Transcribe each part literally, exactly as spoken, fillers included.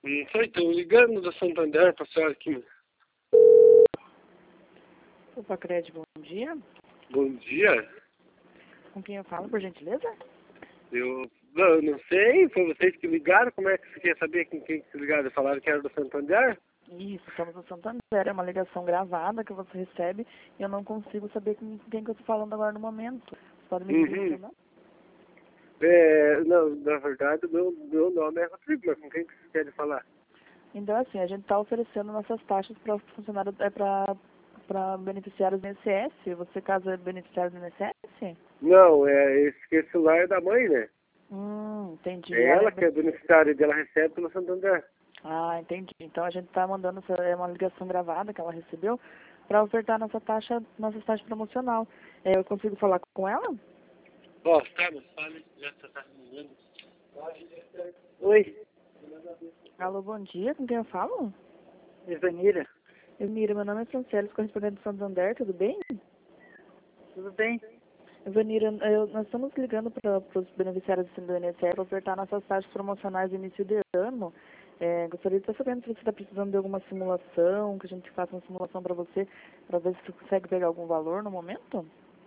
Não sei, estou ligando do Santander para a senhora aqui. Opa, Cred, bom dia. Bom dia. Com quem eu falo, por gentileza? Eu não, eu não sei, foi vocês que ligaram, como é que você quer saber com quem que ligaram? Falaram que era do Santander? Isso, estamos no Santander, é uma ligação gravada que você recebe e eu não consigo saber com quem que eu estou falando agora no momento. Você pode me dizer Uhum. seu nome? É, não, na verdade, o meu, meu nome é Rodrigo, mas com quem que você quer falar? Então, assim, a gente está oferecendo nossas taxas para funcionários, é para para beneficiários do I N S S. Você casa beneficiários do I N S S? Não, é esse, esse celular é da mãe, né? Hum, entendi. É Ela ela é que é beneficiária dela, recebe pelo Santander. Ah, entendi. Então a gente está mandando essa, é uma ligação gravada que ela recebeu para ofertar nossa taxa, nossa taxa promocional. É, eu consigo falar com ela? Ó, tá, mas fale, já você tá me ligando. Oi, Alô, bom dia, com quem eu falo? Ivanira, Mira, meu nome é Francélio, correspondente do Santander, tudo bem? tudo bem? Vanira, eu, nós estamos ligando para os beneficiários do I N S S para ofertar nossas taxas promocionais no início de ano. É, gostaria de estar sabendo se você está precisando de alguma simulação, que a gente faça uma simulação para você, para ver se você consegue pegar algum valor no momento?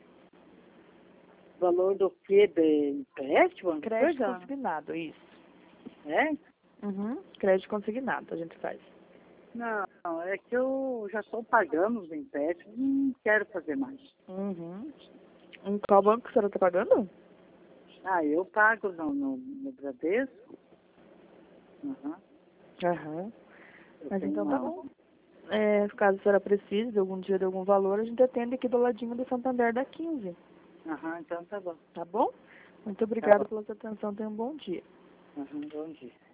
Valor do quê? De empréstimo? Crédito Coisa? consignado, isso. É? Uhum. Crédito consignado a gente faz. Não, é que eu já estou pagando os empréstimos, não quero fazer mais. Uhum. Em qual banco que a senhora está pagando? Ah, eu pago no, no, no Bradesco. Uhum. Aham. Eu Mas tenho então tá uma... bom. É, caso a senhora precise de algum dia de algum valor, a gente atende aqui do ladinho do Santander da quinze. Aham, então tá bom. Tá bom? Muito Tá obrigada bom. pela sua atenção. Tenha um bom dia. Uhum, bom dia.